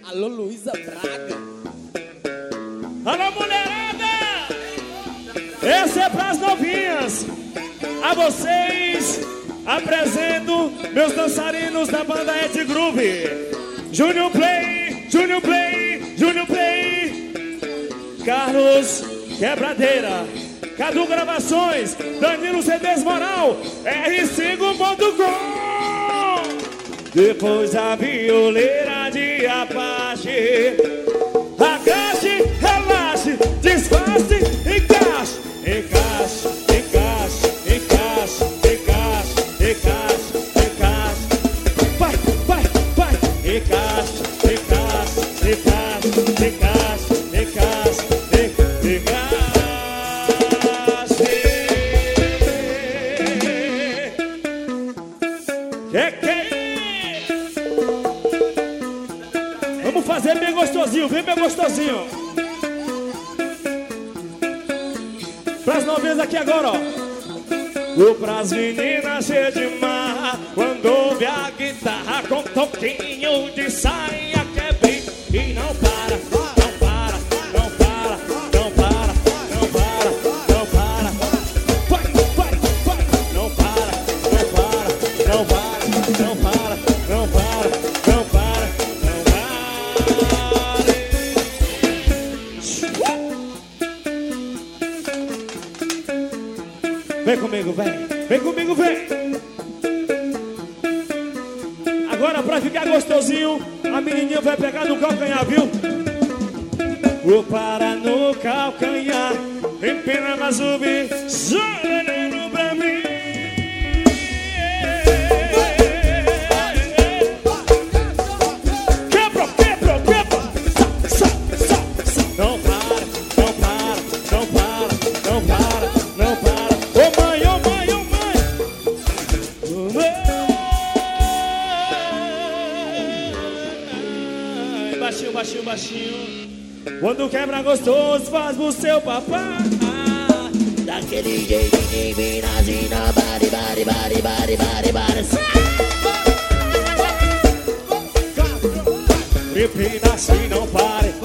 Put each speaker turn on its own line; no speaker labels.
Alô, Luísa Braga.
Alô, mulherada! Esse é pras novinhas. A vocês apresento meus dançarinos da banda Ed Groove. Junior Play, Junior Play, Junior Play. Carlos Quebradeira, Cadu Gravações, Danilo CDs Moral, R5.com. Depois a violeira de Apache. Agache, relaxe, disfarce, encaixe, encaixe, encaixe, encaixe, encaixe, encaixe, encaixe. Vai, vai, vai, encaixe, encaixe, encaixe, encaixe, encaixe, encaixe. Vamos fazer bem gostosinho, vem bem gostosinho. Pras novinhas aqui agora, ó. Vou pras meninas cheias de marra, quando ouve a guitarra com toquinho de saia quebre e não para, não para, não para, não para, não para, não para. Vai, vai, vai, não para, não para, não para, não para, não para, não para, não para. Vem comigo, vem. Vem comigo, vem. Agora pra ficar gostosinho, a menininha vai pegar no calcanhar, viu? Vou parar no calcanhar, empina mais subir, só olhando pra mim. Quebra, quebra, quebra. Não para, não para, não para, não para, não para. Ô mãe, ô mãe, ô mãe. Baixinho, baixinho, baixinho. Quando quebra gostoso, faz pro seu papai.
Daquele jeito de Minasina, bari, bari, bari, bari, bari, bari.
Empina assim, não pare.